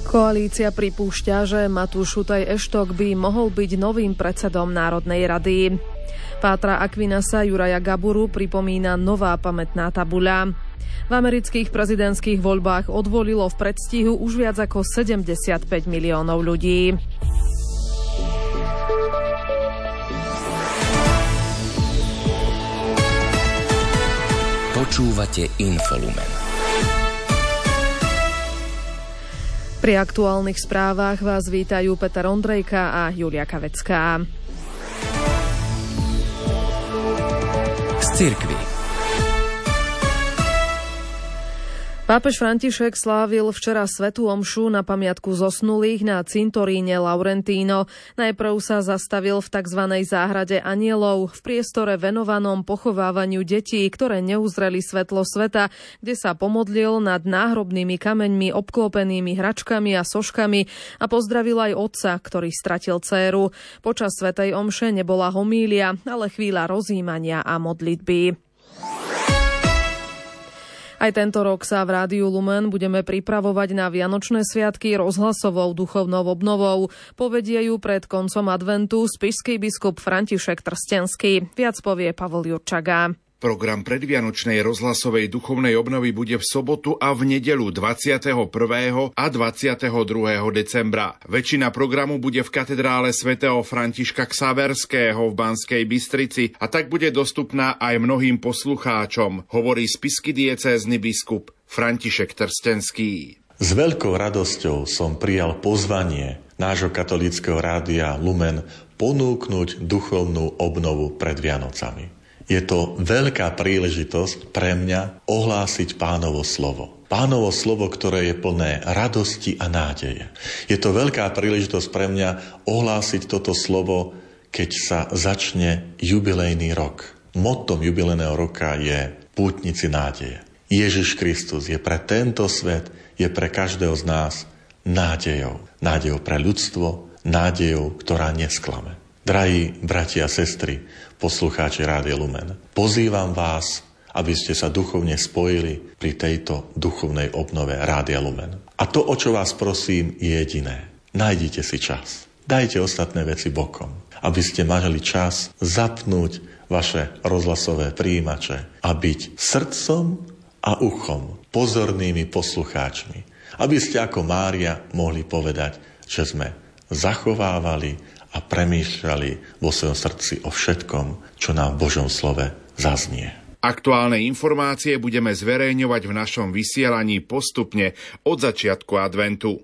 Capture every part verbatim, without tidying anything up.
Koalícia pripúšťa, že Matúš Šutaj Eštok by mohol byť novým predsedom Národnej rady. Pátra Aquinasa Juraja Gaburu pripomína nová pamätná tabuľa. V amerických prezidentských voľbách odvolilo v predstihu už viac ako sedemdesiatpäť miliónov ľudí. Počúvate Infolumen. Pri aktuálnych správach vás vítajú Peter Ondrejka a Julia Kavecká. Z cirkvi. Pápež František slávil včera svätú omšu na pamiatku zosnulých na cintoríne Laurentíno. Najprv sa zastavil v tzv. Záhrade anielov, v priestore venovanom pochovávaniu detí, ktoré neuzreli svetlo sveta, kde sa pomodlil nad náhrobnými kameňmi obklopenými hračkami a soškami a pozdravil aj otca, ktorý stratil dcéru. Počas svätej omše nebola homília, ale chvíľa rozjímania a modlitby. Aj tento rok sa v Rádiu Lumen budeme pripravovať na Vianočné sviatky rozhlasovou duchovnou obnovou. Povedie ju pred koncom adventu spišský biskup František Trstenský. Viac povie Pavol Jurčaga. Program predvianočnej rozhlasovej duchovnej obnovy bude v sobotu a v nedeľu dvadsiateho prvého a dvadsiateho druhého decembra. Väčšina programu bude v katedrále svätého Františka Xaverského v Banskej Bystrici a tak bude dostupná aj mnohým poslucháčom, hovorí spišský diecézny biskup František Trstenský. S veľkou radosťou som prijal pozvanie nášho katolíckeho rádia Lumen ponúknuť duchovnú obnovu pred Vianocami. Je to veľká príležitosť pre mňa ohlásiť Pánovo slovo. Pánovo slovo, ktoré je plné radosti a nádeje. Je to veľká príležitosť pre mňa ohlásiť toto slovo, keď sa začne jubilejný rok. Mottom jubilejného roka je Pútnici nádeje. Ježiš Kristus je pre tento svet, je pre každého z nás nádejou. Nádejou pre ľudstvo, nádejou, ktorá nesklame. Drahí bratia a sestry, poslucháči Rádia Lumen, pozývam vás, aby ste sa duchovne spojili pri tejto duchovnej obnove Rádia Lumen. A to, o čo vás prosím, je jediné. Nájdite si čas. Dajte ostatné veci bokom, aby ste mali čas zapnúť vaše rozhlasové prijímače a byť srdcom a uchom pozornými poslucháčmi. Aby ste ako Mária mohli povedať, že sme zachovávali a premýšľali vo svojom srdci o všetkom, čo nám v Božom slove zaznie. Aktuálne informácie budeme zverejňovať v našom vysielaní postupne od začiatku adventu.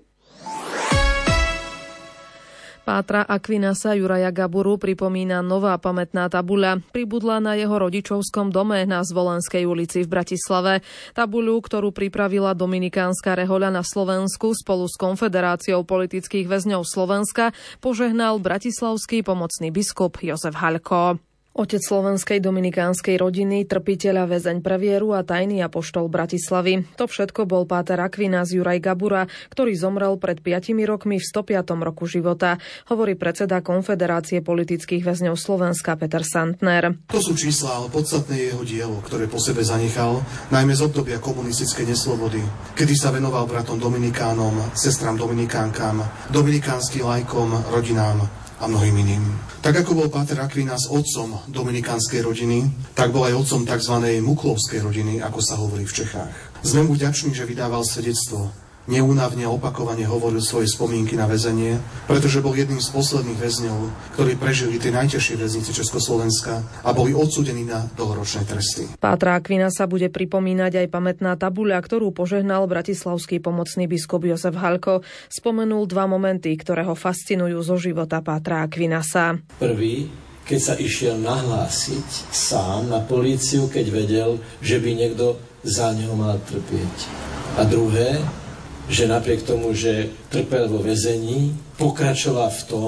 Pátra Aquinasa Juraja Gaburu pripomína nová pamätná tabuľa. Pribudla na jeho rodičovskom dome na Zvolenskej ulici v Bratislave. Tabuľu, ktorú pripravila Dominikánska rehoľa na Slovensku spolu s Konfederáciou politických väzňov Slovenska, požehnal bratislavský pomocný biskup Jozef Haľko. Otec slovenskej dominikánskej rodiny, trpiteľa, väzeň pre vieru a tajný apoštol Bratislavy. To všetko bol páter Aquinas Juraj Gabura, ktorý zomrel pred piatimi rokmi v stopiatom roku života, hovorí predseda Konfederácie politických väzňov Slovenska Peter Santner. To sú čísla, ale podstatné jeho dielo, ktoré po sebe zanechal, najmä z obdobia komunistickej neslobody, kedy sa venoval bratom dominikánom, sestram dominikánkam, dominikánskym laikom, rodinám a mnohým iným. Tak ako bol páter Aquinas otcom dominikánskej rodiny, tak bol aj otcom tzv. Muklovskej rodiny, ako sa hovorí v Čechách. Sme mu vďační, že vydával svedectvo. Neúnavne opakovane hovoril svoje spomienky na väzenie, pretože bol jedným z posledných väzňov, ktorí prežili tie najťažšie väznice Československa a boli odsúdení na dlhoročné tresty. Pátra Aquinasa bude pripomínať aj pamätná tabuľa, ktorú požehnal bratislavský pomocný biskup Jozef Haľko. Spomenul dva momenty, ktoré ho fascinujú zo života pátra Aquinasa. Prvý, keď sa išiel nahlásiť sám na políciu, keď vedel, že by niekto za neho mal trpieť. A druhé, že napriek tomu, že trpel vo väzení, pokračoval v tom,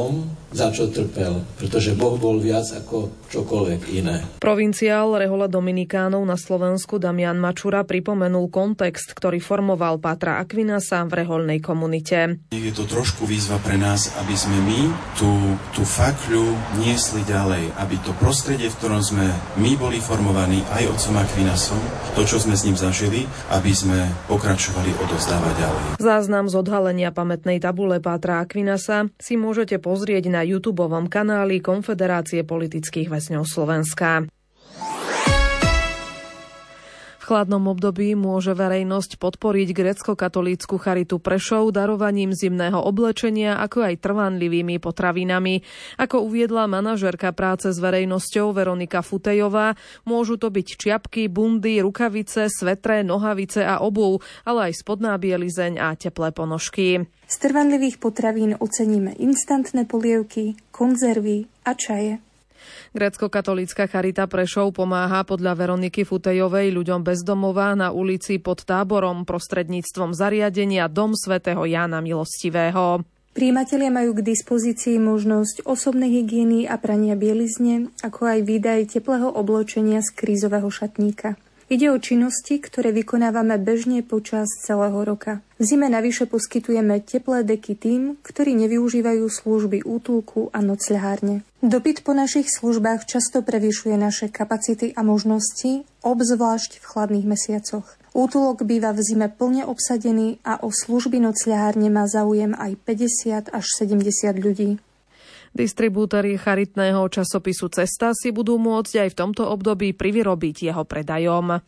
za čo trpel, pretože Boh bol viac ako čokoľvek iné. Provinciál rehole Dominikánov na Slovensku Damian Mačura pripomenul kontext, ktorý formoval Pátra Aquinasa v rehoľnej komunite. Je to trošku výzva pre nás, aby sme my tú, tú fakľu niesli ďalej, aby to prostredie, v ktorom sme my boli formovaní aj otcom Aquinasom, to, čo sme s ním zažili, aby sme pokračovali odovzdávať ďalej. Záznam z odhalenia pamätnej tabule Pátra Aquinasa si môžete pozrieť na YouTubeovom kanáli Konfederácie politických väzňov Slovenska. V chladnom období môže verejnosť podporiť grécko-katolícku charitu Prešov darovaním zimného oblečenia, ako aj trvanlivými potravinami. Ako uviedla manažérka práce s verejnosťou Veronika Futejová, môžu to byť čiapky, bundy, rukavice, svetre, nohavice a obuv, ale aj spodná bielizeň a teplé ponožky. Z trvanlivých potravín oceníme instantné polievky, konzervy a čaje. Grécko-katolícka charita Prešov pomáha podľa Veroniky Futejovej ľuďom bez domova na ulici pod Táborom prostredníctvom zariadenia Dom svätého Jána Milostivého. Prijímatelia majú k dispozícii možnosť osobnej hygieny a prania bielizne, ako aj výdaj teplého oblečenia z krízového šatníka. Ide o činnosti, ktoré vykonávame bežne počas celého roka. V zime navyše poskytujeme teplé deky tým, ktorí nevyužívajú služby útulku a nocľahárne. Dopyt po našich službách často prevyšuje naše kapacity a možnosti, obzvlášť v chladných mesiacoch. Útulok býva v zime plne obsadený a o služby nocľahárne má záujem aj päťdesiat až sedemdesiat ľudí. Distribútori charitného časopisu Cesta si budú môcť aj v tomto období privyrobiť jeho predajom.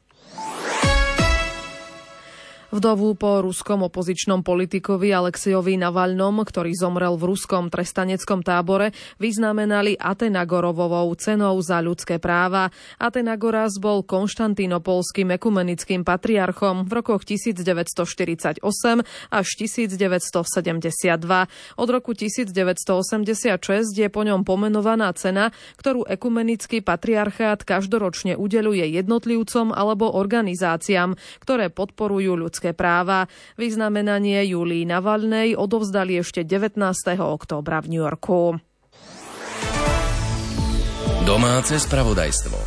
Vdovu po ruskom opozičnom politikovi Alexejovi Navalnom, ktorý zomrel v ruskom trestaneckom tábore, vyznamenali Atenagorovovou cenou za ľudské práva. Atenagoras bol konštantínopolským ekumenickým patriarchom v rokoch devätnásťstoštyridsaťosem až devätnásťstosedemdesiatdva. Od roku devätnásťstoosemdesiatšesť je po ňom pomenovaná cena, ktorú ekumenický patriarchát každoročne udeľuje jednotlivcom alebo organizáciám, ktoré podporujú ľudské práva. Vyznamenanie Júlii Navalnej odovzdali ešte devätnásteho októbra v New Yorku. Domáce spravodajstvo.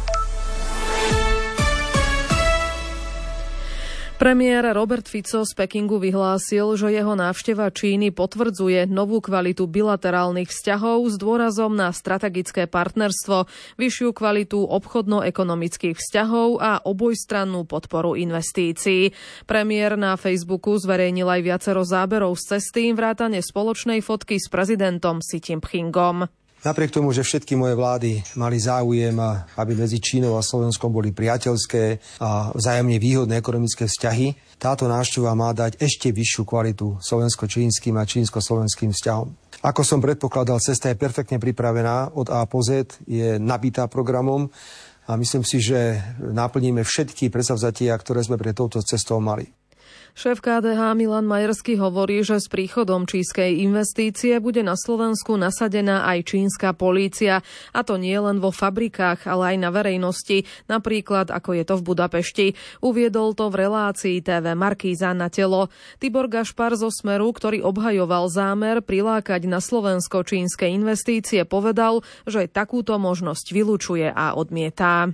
Premiér Robert Fico z Pekingu vyhlásil, že jeho návšteva Číny potvrdzuje novú kvalitu bilaterálnych vzťahov s dôrazom na strategické partnerstvo, vyššiu kvalitu obchodno-ekonomických vzťahov a obojstrannú podporu investícií. Premiér na Facebooku zverejnil aj viacero záberov z cesty, vrátane spoločnej fotky s prezidentom Xi Jinpingom. Napriek tomu, že všetky moje vlády mali záujem, aby medzi Čínou a Slovenskom boli priateľské a vzájomne výhodné ekonomické vzťahy, táto návšteva má dať ešte vyššiu kvalitu slovensko-čínskym a čínsko-slovenským vzťahom. Ako som predpokladal, cesta je perfektne pripravená od A po Z, je nabitá programom a myslím si, že naplníme všetky predsavzatia, ktoré sme pre touto cestou mali. Šéf ká dé há Milan Majerský hovorí, že s príchodom čínskej investície bude na Slovensku nasadená aj čínska polícia. A to nie len vo fabrikách, ale aj na verejnosti, napríklad ako je to v Budapešti. Uviedol to v relácii té vé Markíza na telo. Tibor Gašpar zo Smeru, ktorý obhajoval zámer prilákať na Slovensko čínske investície, povedal, že takúto možnosť vylučuje a odmietá.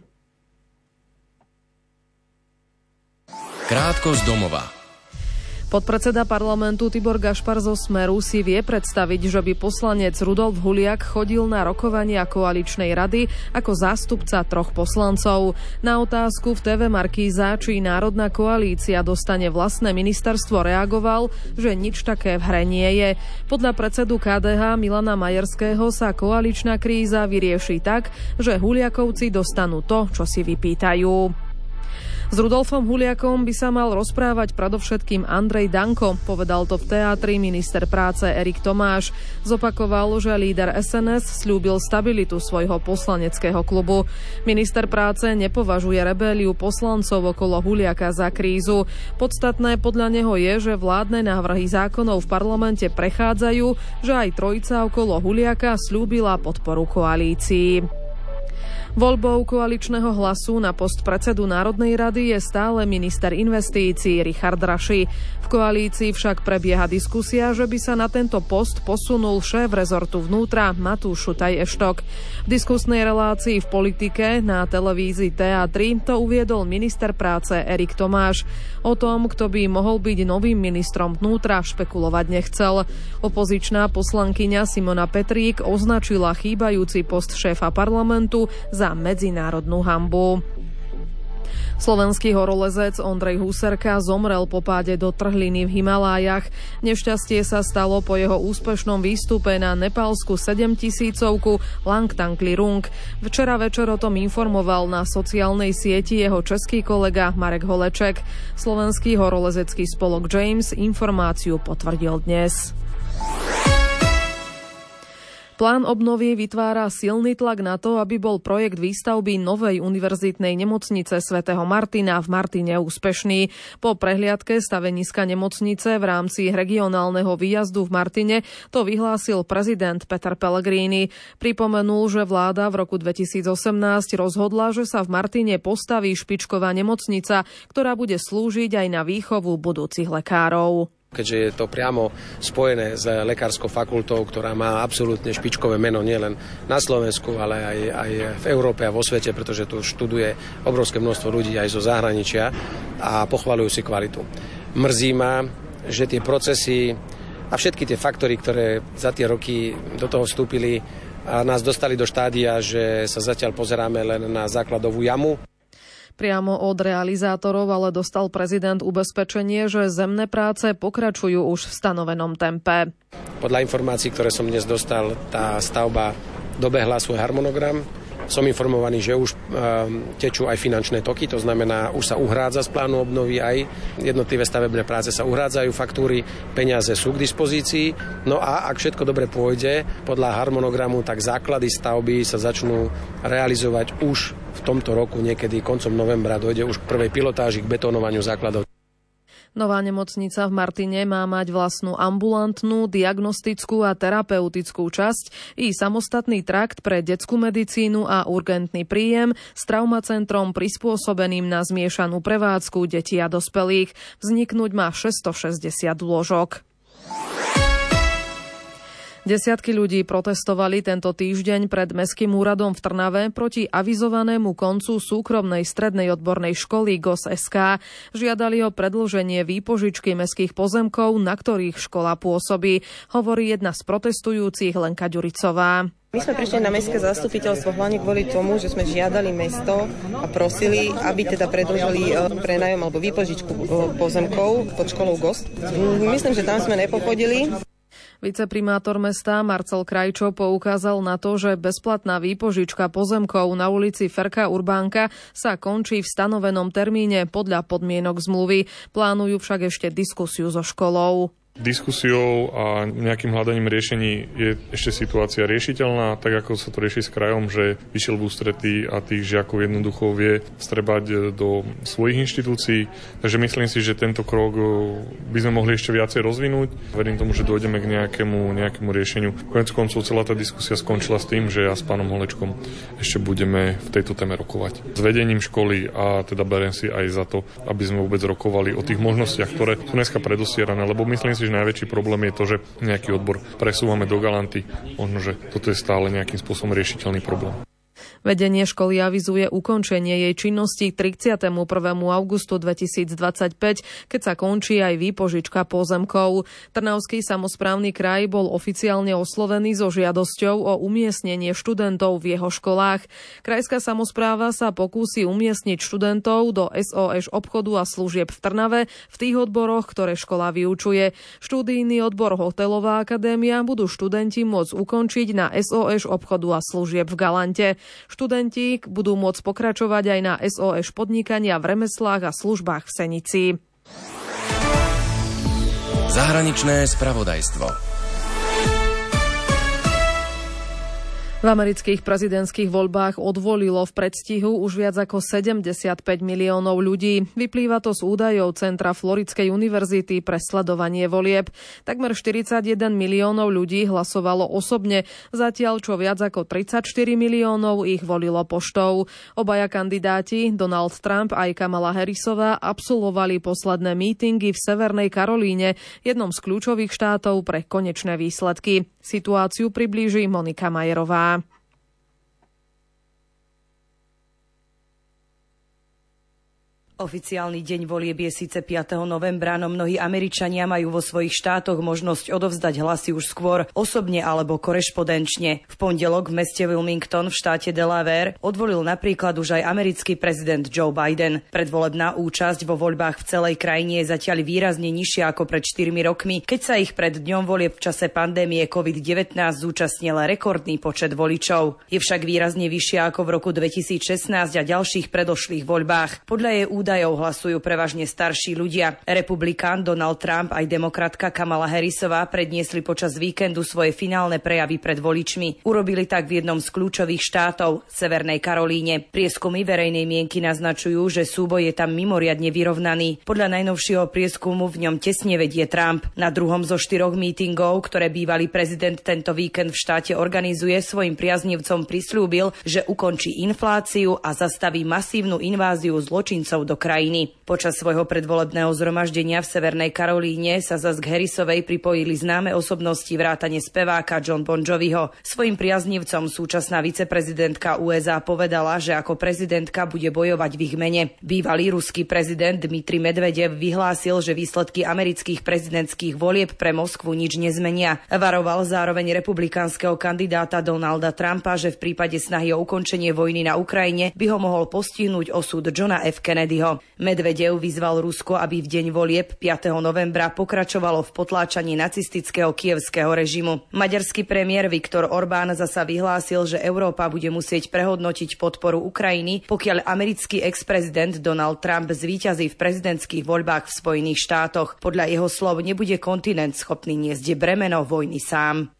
Krátko z domova. Podpredseda parlamentu Tibor Gašpar zo Smeru si vie predstaviť, že by poslanec Rudolf Huliak chodil na rokovania koaličnej rady ako zástupca troch poslancov. Na otázku v té vé Markíza, či Národná koalícia dostane vlastné ministerstvo, reagoval, že nič také v hre nie je. Podľa predsedu ká dé há Milana Majerského sa koaličná kríza vyrieši tak, že Huliakovci dostanú to, čo si vypýtajú. S Rudolfom Huliakom by sa mal rozprávať predovšetkým Andrej Danko, povedal to v teátri minister práce Erik Tomáš. Zopakoval, že líder es en es sľúbil stabilitu svojho poslaneckého klubu. Minister práce nepovažuje rebéliu poslancov okolo Huliaka za krízu. Podstatné podľa neho je, že vládne návrhy zákonov v parlamente prechádzajú, že aj trojica okolo Huliaka sľúbila podporu koalícii. Voľbou koaličného Hlasu na post predsedu Národnej rady je stále minister investícií Richard Raši. V koalícii však prebieha diskusia, že by sa na tento post posunul šéf rezortu vnútra Matúš Šutaj Eštok. V diskusnej relácii v politike na televízii té á tri to uviedol minister práce Erik Tomáš. O tom, kto by mohol byť novým ministrom vnútra, špekulovať nechcel. Opozičná poslankyňa Simona Petrík označila chýbajúci post šéfa parlamentu za medzinárodnú hanbu. Slovenský horolezec Ondrej Huserka zomrel po páde do trhliny v Himalájach. Nešťastie sa stalo po jeho úspešnom výstupe na nepálsku sedemtisícovku Langtang Lirung. Včera večer o tom informoval na sociálnej sieti jeho český kolega Marek Holeček. Slovenský horolezecký spolok James informáciu potvrdil dnes. Plán obnovy vytvára silný tlak na to, aby bol projekt výstavby novej univerzitnej nemocnice svätého Martina v Martine úspešný. Po prehliadke staveniska nemocnice v rámci regionálneho výjazdu v Martine to vyhlásil prezident Peter Pellegrini. Pripomenul, že vláda v roku dvetisícosemnásť rozhodla, že sa v Martine postaví špičková nemocnica, ktorá bude slúžiť aj na výchovu budúcich lekárov. Keďže je to priamo spojené s lekárskou fakultou, ktorá má absolútne špičkové meno nielen na Slovensku, ale aj, aj v Európe a vo svete, pretože tu študuje obrovské množstvo ľudí aj zo zahraničia a pochvaľujú si kvalitu. Mrzí ma, že tie procesy a všetky tie faktory, ktoré za tie roky do toho vstúpili, a nás dostali do štádia, že sa zatiaľ pozeráme len na základovú jamu. Priamo od realizátorov ale dostal prezident ubezpečenie, že zemné práce pokračujú už v stanovenom tempe. Podľa informácií, ktoré som dnes dostal, tá stavba dobehla svoj harmonogram. Som informovaný, že už um, tečú aj finančné toky, to znamená, už sa uhrádza z plánu obnovy aj jednotlivé stavebné práce sa uhrádzajú, faktúry, peniaze sú k dispozícii. No a ak všetko dobre pôjde podľa harmonogramu, tak základy stavby sa začnú realizovať už v tomto roku, niekedy koncom novembra dojde už k prvej pilotáži, k betónovaniu základov. Nová nemocnica v Martine má mať vlastnú ambulantnú, diagnostickú a terapeutickú časť i samostatný trakt pre detskú medicínu a urgentný príjem s traumacentrom prispôsobeným na zmiešanú prevádzku detí a dospelých. Vzniknúť má šesťstošesťdesiat lôžok. Desiatky ľudí protestovali tento týždeň pred Mestským úradom v Trnave proti avizovanému koncu súkromnej strednej odbornej školy gé o es es ká. Žiadali o predĺženie výpožičky mestských pozemkov, na ktorých škola pôsobí, hovorí jedna z protestujúcich Lenka Ďuricová. My sme prišli na mestské zastupiteľstvo hlavne kvôli tomu, že sme žiadali mesto a prosili, aby teda predĺžili prenajom alebo výpožičku pozemkov pod školou gé o es. Myslím, že tam sme nepochodili. Viceprimátor mesta Marcel Krajčo poukázal na to, že bezplatná výpožička pozemkov na ulici Ferka Urbánka sa končí v stanovenom termíne podľa podmienok zmluvy. Plánujú však ešte diskusiu so školou. Diskusiou a nejakým hľadaním riešení je ešte situácia riešiteľná, tak ako sa to rieši s krajom, že vyšiel v ústretí a tých žiakov jednoducho vie strebať do svojich inštitúcií. Takže myslím si, že tento krok by sme mohli ešte viacej rozvinúť. Verím tomu, že dojdeme k nejakému, nejakému riešeniu. Koniec koncov celá tá diskusia skončila s tým, že ja s pánom Holečkom ešte budeme v tejto téme rokovať. S vedením školy a teda beriem si aj za to, aby sme vôbec rokovali o tých možnostiach, ktoré sú dneska predosierané, lebo myslím si, že najväčší problém je to, že nejaký odbor presúvame do Galanty. Možno, že toto je stále nejakým spôsobom riešiteľný problém. Vedenie školy avizuje ukončenie jej činnosti tridsiateho prvého augusta dvetisícdvadsaťpäť, keď sa končí aj výpožička pozemkov. Trnavský samosprávny kraj bol oficiálne oslovený so žiadosťou o umiestnenie študentov v jeho školách. Krajská samospráva sa pokúsi umiestniť študentov do es ó eš obchodu a služieb v Trnave v tých odboroch, ktoré škola vyučuje. Študijný odbor Hotelová akadémia budú študenti môcť ukončiť na es ó eš obchodu a služieb v Galante. Študenti budú môcť pokračovať aj na es ó eš podnikania v remeslách a službách v Senici. Zahraničné spravodajstvo. V amerických prezidentských voľbách odvolilo v predstihu už viac ako sedemdesiatpäť miliónov ľudí. Vyplýva to z údajov Centra Floridskej univerzity pre sledovanie volieb. Takmer štyridsaťjeden miliónov ľudí hlasovalo osobne, zatiaľ čo viac ako tridsaťštyri miliónov ich volilo poštou. Obaja kandidáti, Donald Trump aj Kamala Harrisová, absolvovali posledné mítingy v Severnej Karolíne, jednom z kľúčových štátov pre konečné výsledky. Situáciu priblíži Monika Majerová. Oficiálny deň volieb je síce piateho novembra, no mnohí Američania majú vo svojich štátoch možnosť odovzdať hlasy už skôr, osobne alebo korešpondenčne. V pondelok v meste Wilmington v štáte Delaware odvolil napríklad už aj americký prezident Joe Biden. Predvolebná účasť vo voľbách v celej krajine je zatiaľ výrazne nižšia ako pred štyrmi rokmi, keď sa ich pred dňom volieb v čase pandémie covid devätnásť zúčastnil rekordný počet voličov. Je však výrazne vyššia ako v roku dvetisícšestnásť a ďalších predošlých voľbách. Podľa jej údajov hlasujú prevažne starší ľudia. Republikán Donald Trump aj demokratka Kamala Harrisová predniesli počas víkendu svoje finálne prejavy pred voličmi. Urobili tak v jednom z kľúčových štátov, Severnej Karolíne. Prieskumy verejnej mienky naznačujú, že súboj je tam mimoriadne vyrovnaný. Podľa najnovšieho prieskumu v ňom tesne vedie Trump. Na druhom zo štyroch mítingov, ktoré bývalý prezident tento víkend v štáte organizuje, svojim priaznivcom prisľúbil, že ukončí infláciu a zastaví masívnu inváziu zločincov do krajiny. Počas svojho predvolebného zhromaždenia v Severnej Karolíne sa zas k Harrisovej pripojili známe osobnosti vrátane speváka John Bon Joviho. Svojim priaznivcom súčasná viceprezidentka ú es á povedala, že ako prezidentka bude bojovať v ich mene. Bývalý ruský prezident Dmitrij Medvedev vyhlásil, že výsledky amerických prezidentských volieb pre Moskvu nič nezmenia. Varoval zároveň republikánskeho kandidáta Donalda Trumpa, že v prípade snahy o ukončenie vojny na Ukrajine by ho mohol postihnúť osud Johna F. Kennedyho. Medvedev vyzval Rusko, aby v deň volieb piateho novembra pokračovalo v potláčaní nacistického kievského režimu. Maďarský premiér Viktor Orbán zasa vyhlásil, že Európa bude musieť prehodnotiť podporu Ukrajiny, pokiaľ americký ex-prezident Donald Trump zvíťazí v prezidentských voľbách v Spojených štátoch. Podľa jeho slov nebude kontinent schopný niesť bremeno vojny sám.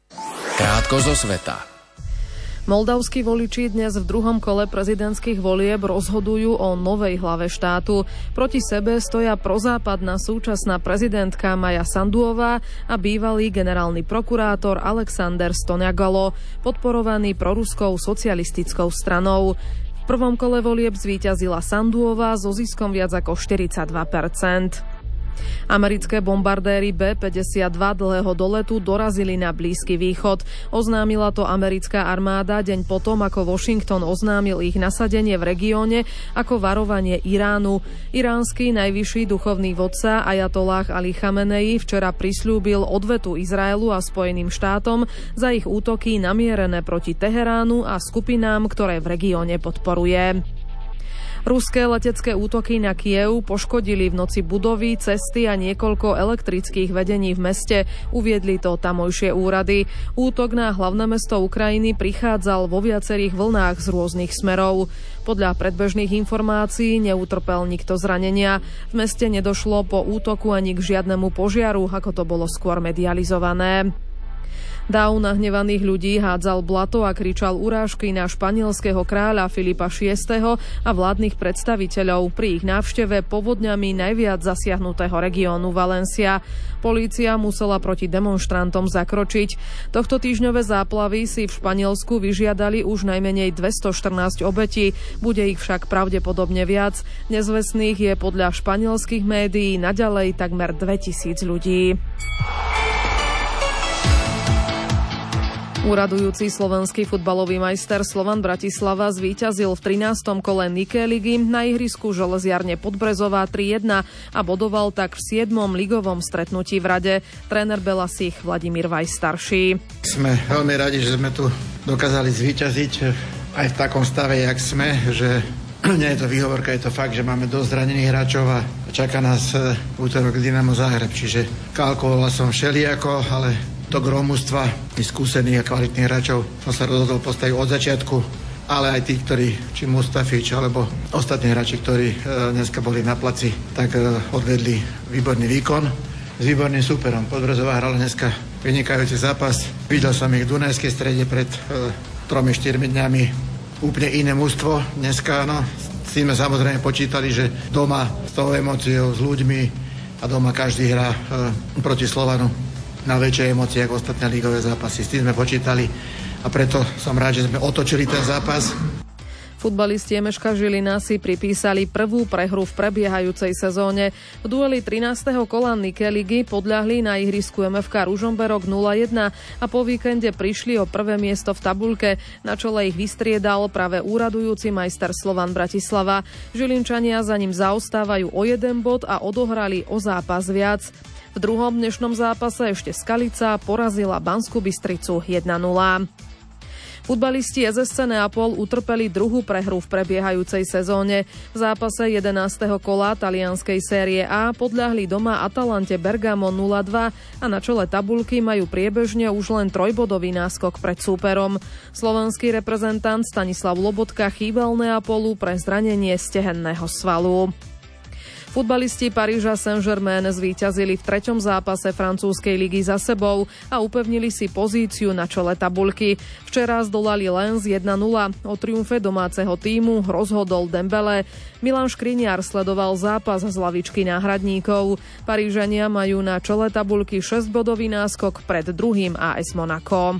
Krátko zo sveta. Moldavskí voliči dnes v druhom kole prezidentských volieb rozhodujú o novej hlave štátu. Proti sebe stoja prozápadná súčasná prezidentka Maja Sanduová a bývalý generálny prokurátor Alexander Stoniagalo, podporovaný proruskou socialistickou stranou. V prvom kole volieb zvíťazila Sanduová so ziskom viac ako štyridsaťdva percent. Americké bombardéry bé päťdesiatdva dlhého doletu dorazili na Blízky východ. Oznámila to americká armáda deň potom, ako Washington oznámil ich nasadenie v regióne ako varovanie Iránu. Iránsky najvyšší duchovný vodca Ajatolláh Ali Chamenei včera prisľúbil odvetu Izraelu a Spojeným štátom za ich útoky namierené proti Teheránu a skupinám, ktoré v regióne podporuje. Ruské letecké útoky na Kyjev poškodili v noci budovy, cesty a niekoľko elektrických vedení v meste, uviedli to tamojšie úrady. Útok na hlavné mesto Ukrajiny prichádzal vo viacerých vlnách z rôznych smerov. Podľa predbežných informácií neutrpel nikto zranenia. V meste nedošlo po útoku ani k žiadnemu požiaru, ako to bolo skôr medializované. Dáv nahnevaných ľudí hádzal blato a kričal urážky na španielského kráľa Filipa šiesteho a vládnych predstaviteľov pri ich návšteve povodňami najviac zasiahnutého regiónu Valencia. Polícia musela proti demonštrantom zakročiť. Tohto týždňové záplavy si v Španielsku vyžiadali už najmenej dvestoštrnásť obetí, bude ich však pravdepodobne viac. Nezvestných je podľa španielských médií naďalej takmer dvetisíc ľudí. Úradujúci slovenský futbalový majster Slovan Bratislava zvíťazil v trinástom kole Nike ligy na ihrisku Železiarne Podbrezová tri jedna a bodoval tak v siedmom ligovom stretnutí v Rade. Tréner Belasich Vladimír Vajs starší. Sme veľmi radi, že sme tu dokázali zvíťaziť aj v takom stave, jak sme, že nie je to výhovorka, je to fakt, že máme dosť zranených hráčov a čaká nás v útorok Dynamo Záhreb, čiže kalkuloval som všelijako, ale to gro mužstva, skúsených a kvalitných hráčov som sa rozhodol postaviť od začiatku, ale aj tí, ktorí, či Mustafič, alebo ostatní hráči, ktorí e, dneska boli na placi, tak e, odvedli výborný výkon s výborným súperom. Podbrezová hrala dneska vynikajúci zápas. Videl som ich v Dunajskej strede pred e, tromi, štyrmi dňami úplne iné mužstvo. Dneska, no, s tým sme samozrejme počítali, že doma s tou emóciou, s ľuďmi a doma každý hrá e, proti Slovanu na väčšej emócie ako ostatné ligové zápasy. S tým sme počítali a preto som rád, že sme otočili ten zápas. Futbalisti Emeška Žilina si pripísali prvú prehru v prebiehajúcej sezóne. V dueli trinásteho kola Nike ligy podľahli na ihrisku em ef ká Ružomberok nula jedna a po víkende prišli o prvé miesto v tabuľke. Na čele ich vystriedal práve úradujúci majster Slovan Bratislava. Žilinčania za ním zaostávajú o jeden bod a odohrali o zápas viac. V druhom dnešnom zápase ešte Skalica porazila Banskú Bystricu jedna nula. Futbalisti es es cé Neapol utrpeli druhú prehru v prebiehajúcej sezóne. V zápase jedenásteho kola talianskej série A podľahli doma Atalante Bergamo nula dva a na čele tabuľky majú priebežne už len trojbodový náskok pred súperom. Slovenský reprezentant Stanislav Lobotka chýbal Neapolu pre zranenie stehenného svalu. Futbalisti Paríža Saint-Germain zvíťazili v treťom zápase francúzskej ligy za sebou a upevnili si pozíciu na čele tabuľky. Včera zdolali Lens jedna nula. O triumfe domáceho tímu rozhodol Dembele. Milan Škriniar sledoval zápas z lavičky náhradníkov. Parížania majú na čele tabuľky šesťbodový náskok pred druhým á es Monaco.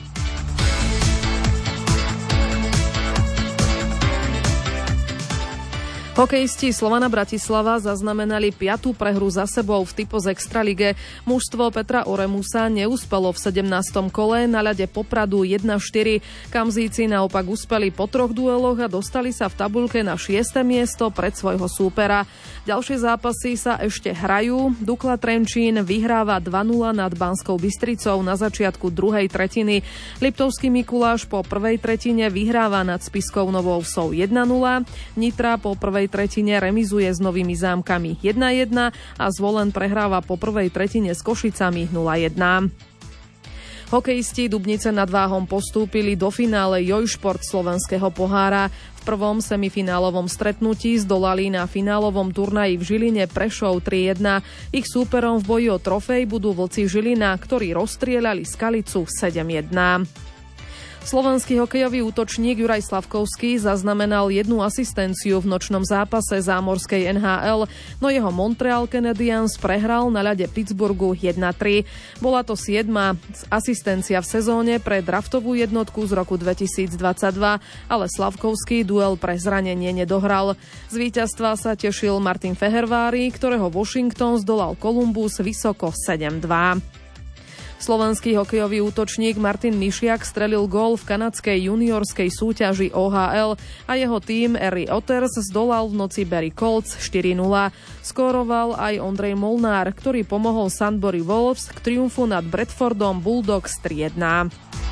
Hokejisti Slovana Bratislava zaznamenali piatú prehru za sebou v Typos Extralige. Mužstvo Petra Oremusa neúspelo v sedemnástom kole na ľade Popradu jedna štyri. Kamzíci naopak uspeli po troch dueloch a dostali sa v tabuľke na šieste miesto pred svojho súpera. Ďalšie zápasy sa ešte hrajú. Dukla Trenčín vyhráva dva nula nad Banskou Bystricou na začiatku druhej tretiny. Liptovský Mikuláš po prvej tretine vyhráva nad Spiskou Novou Vsou jedna nula. Nitra po prvej tretine remizuje s Novými Zámkami jedna jedna a Zvolen prehráva po prvej tretine s Košicami nula jedna. Hokejisti Dubnice nad Váhom postúpili do finále Jojšport slovenského pohára. V prvom semifinálovom stretnutí zdolali na finálovom turnaji v Žiline Prešov tri jedna. Ich súperom v boji o trofej budú Vlci Žilina, ktorí rozstrieľali Skalicu sedem jedna. Slovenský hokejový útočník Juraj Slavkovský zaznamenal jednu asistenciu v nočnom zápase zámorskej en há el, no jeho Montreal Canadiens prehral na ľade Pittsburghu jedna tri. Bola to siedma asistencia v sezóne pre draftovú jednotku z roku dvetisícdvadsaťdva, ale Slavkovský duel pre zranenie nedohral. Z víťazstva sa tešil Martin Fehervári, ktorého Washington zdolal Columbus vysoko sedem dva. Slovenský hokejový útočník Martin Mišiak strelil gól v kanadskej juniorskej súťaži ó há el a jeho tím Erie Otters zdolal v noci Barrie Colts štyri nula. Skóroval aj Ondrej Molnár, ktorý pomohol Sudbury Wolves k triumfu nad Bradfordom Bulldogs tri jedna.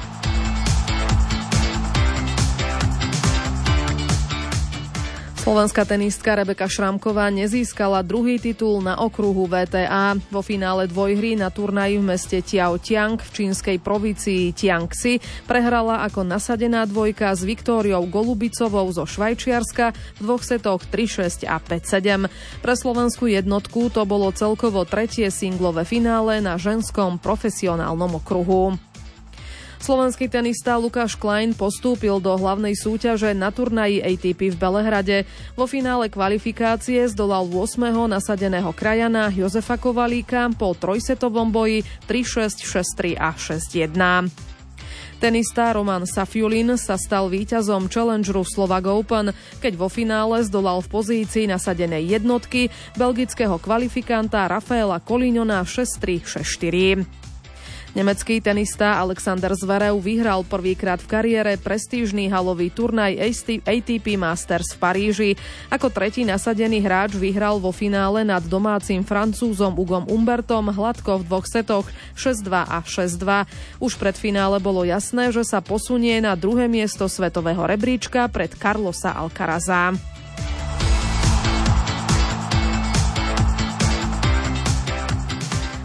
Slovenská tenistka Rebeka Šramková nezískala druhý titul na okruhu vé té á. Vo finále dvojhry na turnaji v meste Tiaotiang v čínskej provícii Tiangsi prehrala ako nasadená dvojka s Viktóriou Golubicovou zo Švajčiarska v dvoch setoch tri šesť a päť sedem. Pre slovenskú jednotku to bolo celkovo tretie singlové finále na ženskom profesionálnom okruhu. Slovenský tenista Lukáš Klein postúpil do hlavnej súťaže na turnaji á té pé v Belehrade. Vo finále kvalifikácie zdolal ôsmeho nasadeného krajana Jozefa Kovalíka po trojsetovom boji tri šesť, šesť tri a šesť jedna. Tenista Roman Safiulin sa stal víťazom Challengeru Slovak Open, keď vo finále zdolal v pozícii nasadenej jednotky belgického kvalifikanta Rafaela Collignona šesť tri, šesť štyri. Nemecký tenista Alexander Zverev vyhral prvýkrát v kariére prestížny halový turnaj á té pé Masters v Paríži. Ako tretí nasadený hráč vyhral vo finále nad domácim Francúzom Hugom Umbertom hladko v dvoch setoch šesť dva a šesť dva. Už pred finále bolo jasné, že sa posunie na druhé miesto svetového rebríčka pred Carlosa Alcaraza.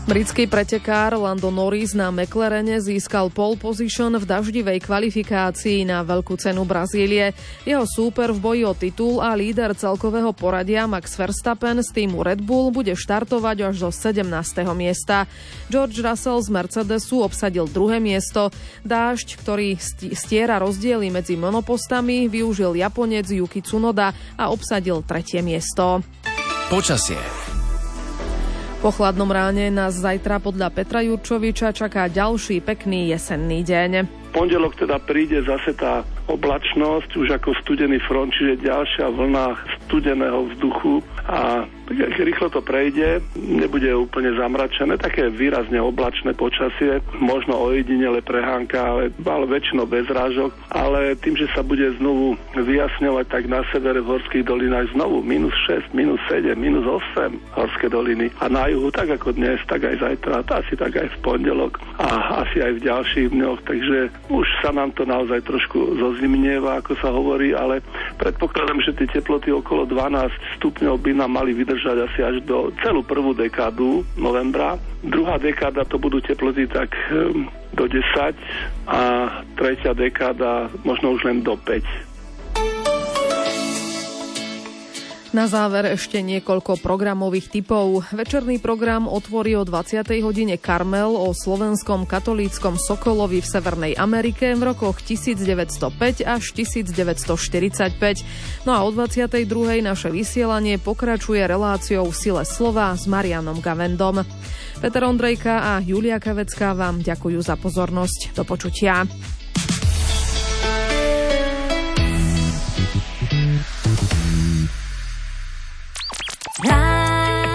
Britský pretekár Lando Norris na McLarene získal pole position v daždivej kvalifikácii na Veľkú cenu Brazílie. Jeho súper v boji o titul a líder celkového poradia Max Verstappen z týmu Red Bull bude štartovať až zo sedemnásteho miesta. George Russell z Mercedesu obsadil druhé miesto. Dážď, ktorý stiera rozdiely medzi monopostami, využil Japonec Yuki Tsunoda a obsadil tretie miesto. Počasie. Po chladnom ráne nás zajtra podľa Petra Jurčoviča čaká ďalší pekný jesenný deň. Pondelok teda príde zase tá oblačnosť, už ako studený front, čiže ďalšia vlna studeného vzduchu a tak rýchlo to prejde, nebude úplne zamračené, také výrazne oblačné počasie, možno ojedinele prehánka, ale, ale väčšinou bez rážok, ale tým, že sa bude znovu vyjasňovať, tak na severe v horských dolinách znovu minus šesť, minus sedem, minus osem horské doliny a na juhu tak ako dnes, tak aj zajtra, asi tak aj v pondelok a asi aj v ďalších dňoch, takže už sa nám to naozaj trošku zozimnieva, ako sa hovorí, ale predpokladám, že tie teploty okolo dvanásť stupňov by nám mali vydržať asi až do celú prvú dekádu novembra. Druhá dekáda to budú teploty tak do desať a tretia dekáda možno už len do päť. Na záver ešte niekoľko programových tipov. Večerný program otvorí o dvadsiatej hodine Karmel o slovenskom katolíckom sokolovi v Severnej Amerike v rokoch devätnásťstopäť až devätnásťstoštyridsaťpäť. No a o dvadsiatej druhej naše vysielanie pokračuje reláciou v Sile slova s Marianom Gavendom. Peter Ondrejka a Julia Kavecká vám ďakujú za pozornosť. Do počutia.